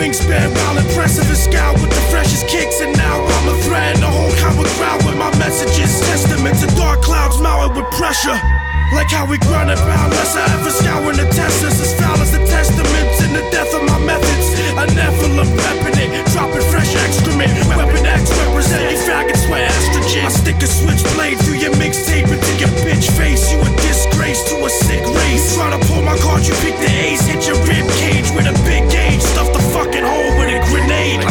wingspan, while impressive and scout with the freshest kicks. And now I'm a threat in the whole common crowd with my messages. Testament to dark clouds mounted with pressure. Like how we grind and bound, lesser effort scouring the testers. As foul as the testaments in the death of my methods. A Nephilim repping it, dropping fresh excrement. Weapon X representing faggot sweat estrogen. I stick a switchblade through your mixtape into your bitch face. You a disgrace to a sick race. Try to pull my card, you pick the ace. Hit your rib cage with a big gauge. Stuff the fucking hole with a grenade.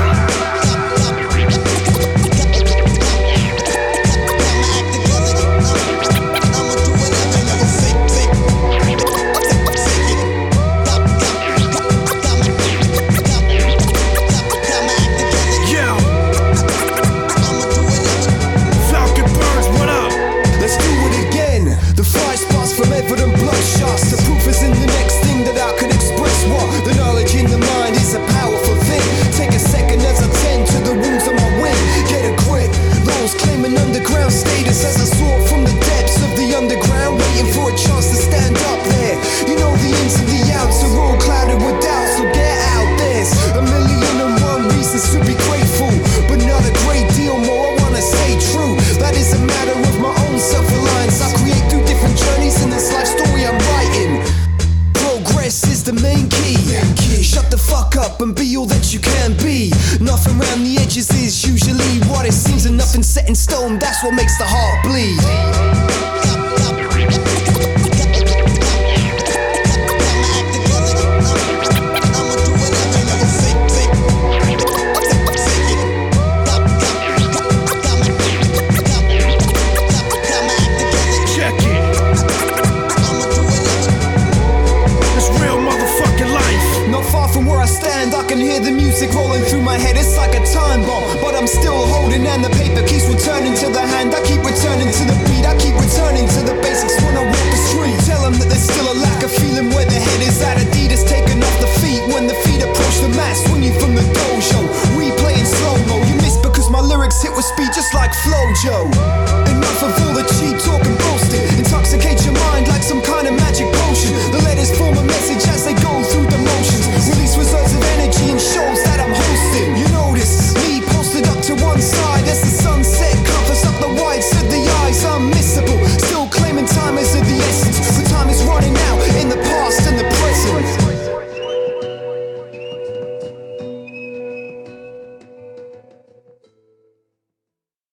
And be all that you can be. Nothing around the edges is usually what it seems, and nothing set in stone, that's what makes the heart bleed. Rolling through my head, it's like a time bomb, but I'm still holding, and the paper keeps returning to the hand. I keep returning to the beat, I keep returning to the basics when I walk the street. Tell them that there's still a lack of feeling where the head is at. Adidas taking off the feet when the feet approach the mat. Swinging from the dojo, replaying slow-mo. You miss because my lyrics hit with speed just like Flojo.